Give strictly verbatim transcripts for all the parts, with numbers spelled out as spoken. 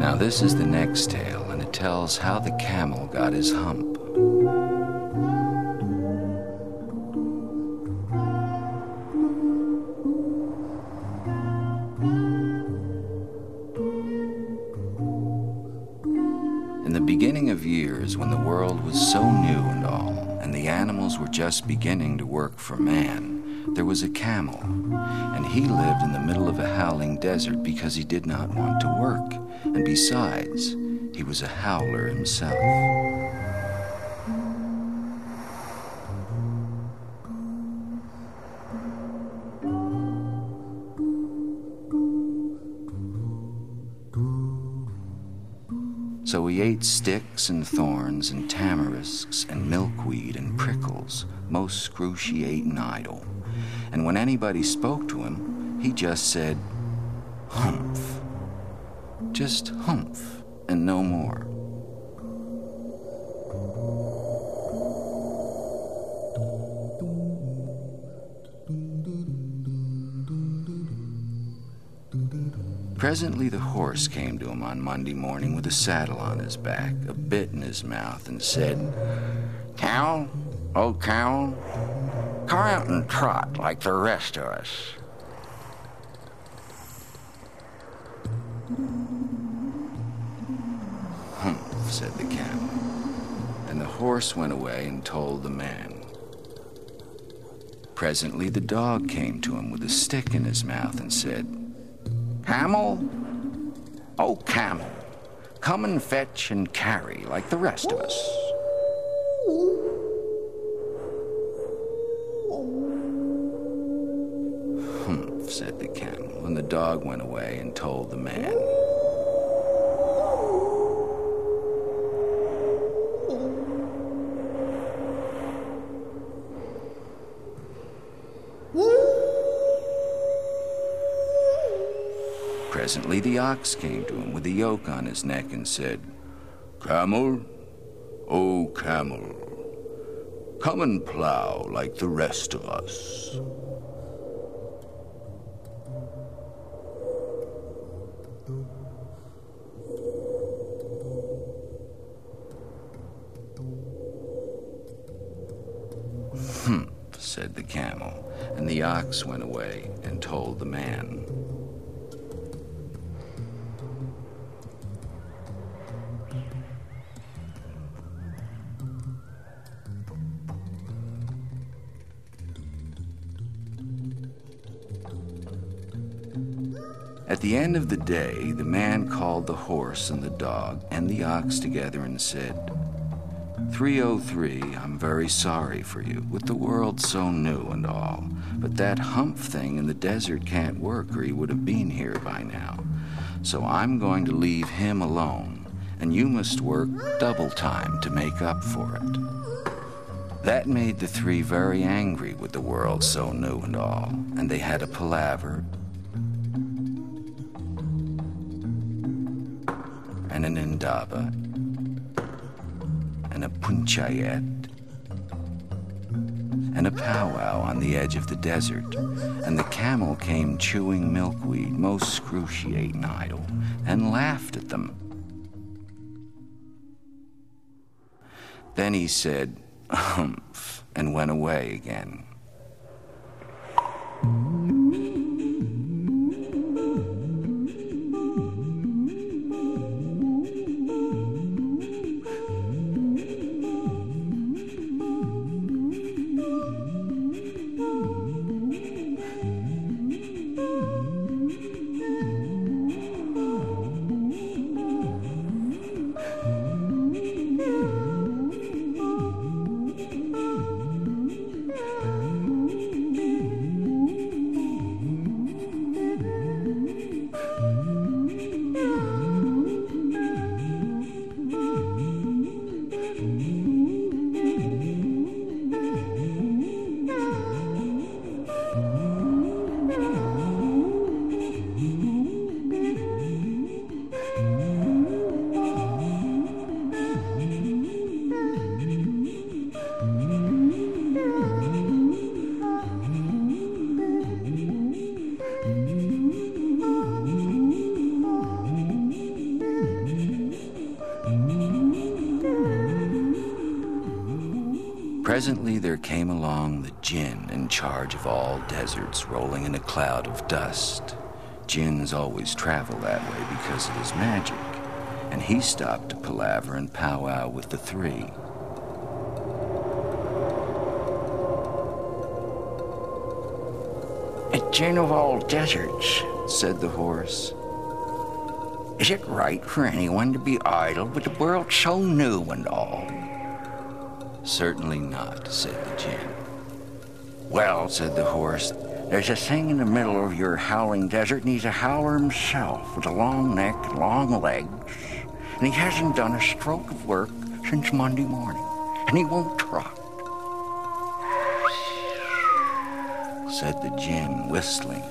Now this is the next tale, and it tells how the camel got his hump. In the beginning of years, when the world was so new and all, and the animals were just beginning to work for man, there was a camel, and he lived in the middle of a howling desert because he did not want to work, and besides, he was a howler himself. So he ate sticks and thorns and tamarisks and milkweed and prickles, most excruciating idle. And when anybody spoke to him, he just said, humph. Just humph, and no more. Presently the horse came to him on Monday morning with a saddle on his back, a bit in his mouth, and said, "Cow, oh cow, come out and trot like the rest of us." "Humph," said the camel, and the horse went away and told the man. Presently the dog came to him with a stick in his mouth and said, "Camel, oh camel, come and fetch and carry like the rest of us." "Humph," said the camel, and the dog went away and told the man. Presently the ox came to him with a yoke on his neck and said, "Camel, oh camel, come and plow like the rest of us." "Humph," said the camel, and the ox went away and told the man. At the end of the day, the man called the horse and the dog and the ox together and said, three oh three, I'm very sorry for you, with the world so new and all, but that hump thing in the desert can't work or he would have been here by now. So I'm going to leave him alone, and you must work double time to make up for it." That made the three very angry with the world so new and all, and they had a palaver and an indaba, and a punchayet, and a powwow on the edge of the desert, and the camel came chewing milkweed, most excruciating idle, and laughed at them. Then he said, "Humph," and went away again. Presently there came along the Jinn in charge of all deserts, rolling in a cloud of dust. Jinns always travel that way because it is magic, and he stopped to palaver and powwow with the three. A Jinn of all deserts, said the horse. Is it right for anyone to be idle with the world so new and all? Certainly not, said the Jinn. Well, said the horse, there's a thing in the middle of your howling desert, and he's a howler himself, with a long neck and long legs, and he hasn't done a stroke of work since Monday morning, and he won't trot, said the Jinn, whistling.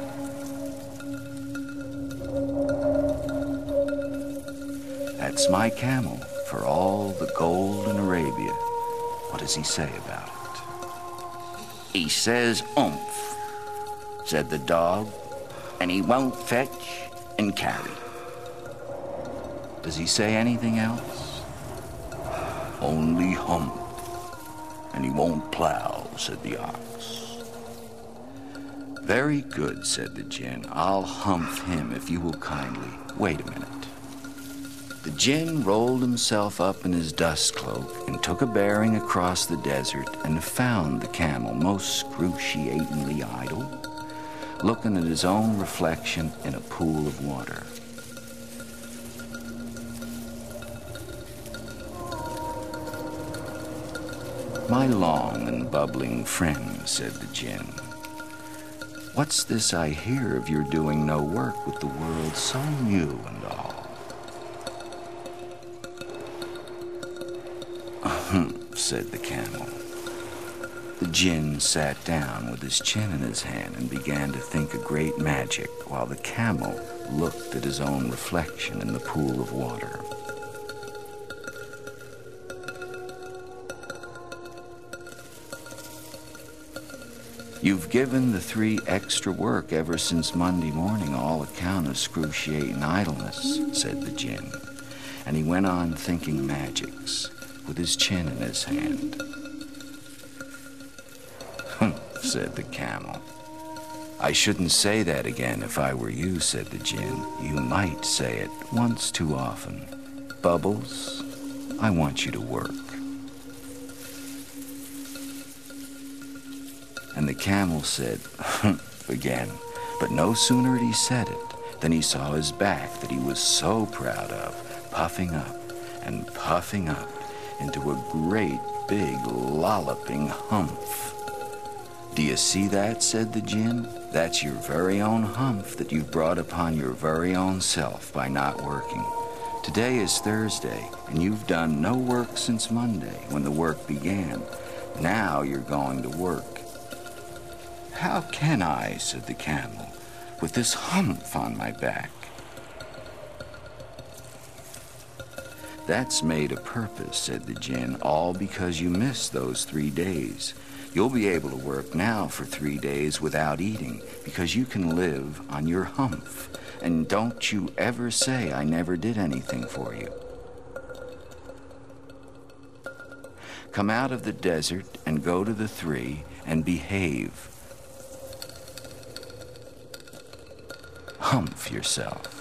That's my camel, for all the gold in Arabia. What does he say about it? He says oomph, said the dog, and he won't fetch and carry. Does he say anything else? Only hump, and he won't plow, said the ox. Very good, said the Jinn. I'll humph him if you will kindly wait a minute. The Jinn rolled himself up in his dust cloak and took a bearing across the desert and found the camel most excruciatingly idle, looking at his own reflection in a pool of water. My long and bubbling friend, said the Jinn, what's this I hear of your doing no work with the world so new and all? Ahem, said the camel. The Jinn sat down with his chin in his hand and began to think a great magic while the camel looked at his own reflection in the pool of water. You've given the three extra work ever since Monday morning, all account of excruciating idleness, said the Jinn, and he went on thinking magics with his chin in his hand. Humph, said the camel. I shouldn't say that again if I were you, said the Jinn. You might say it once too often. Bubbles, I want you to work. And the camel said, humph, again, but no sooner had he said it than he saw his back that he was so proud of, puffing up and puffing up into a great big lolloping humph. Do you see that, said the Jinn? That's your very own humph that you've brought upon your very own self by not working. Today is Thursday, and you've done no work since Monday, when the work began. Now you're going to work. How can I, said the camel, with this humph on my back? That's made a purpose, said the Jinn, all because you missed those three days. You'll be able to work now for three days without eating, because you can live on your humph. And don't you ever say I never did anything for you. Come out of the desert and go to the three and behave. Humph yourself.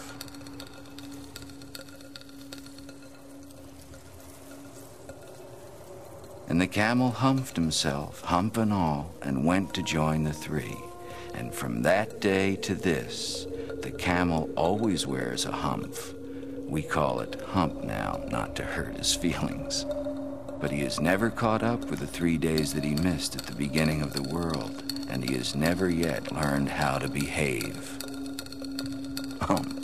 And the camel humphed himself, hump and all, and went to join the three. And from that day to this, the camel always wears a humph. We call it hump now, not to hurt his feelings. But he has never caught up with the three days that he missed at the beginning of the world, and he has never yet learned how to behave. Hump.